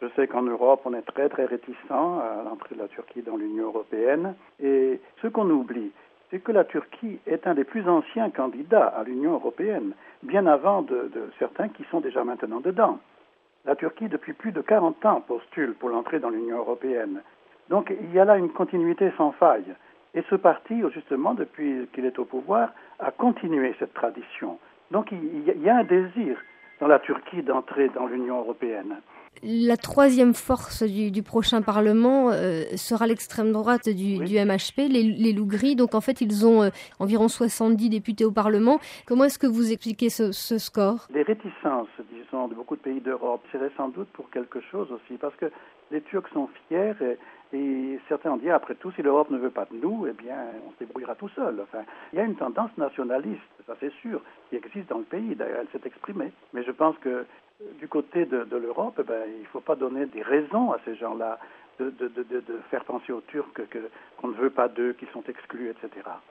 Je sais qu'en Europe, on est très très réticent à l'entrée de la Turquie dans l'Union européenne. Et ce qu'on oublie, c'est que la Turquie est un des plus anciens candidats à l'Union européenne, bien avant de certains qui sont déjà maintenant dedans. La Turquie, depuis plus de 40 ans, postule pour l'entrée dans l'Union européenne. Donc il y a là une continuité sans faille. Et ce parti, justement, depuis qu'il est au pouvoir, a continué cette tradition. Donc il y a un désir dans la Turquie d'entrer dans l'Union européenne. La troisième force du prochain Parlement sera l'extrême droite du MHP, les loups gris. Donc en fait, ils ont environ 70 députés au Parlement. Comment est-ce que vous expliquez ce score ? Les réticences, disons, de beaucoup de pays d'Europe, c'est sans doute pour quelque chose aussi, parce que les Turcs sont fiers et certains ont dit, après tout, si l'Europe ne veut pas de nous, eh bien, on se débrouillera tout seul. Enfin, il y a une tendance nationaliste, ça c'est sûr, qui existe dans le pays, d'ailleurs, elle s'est exprimée. Mais je pense que du côté de l'Europe, il ne faut pas donner des raisons à ces gens-là de faire penser aux Turcs qu'on ne veut pas d'eux, qu'ils sont exclus, etc.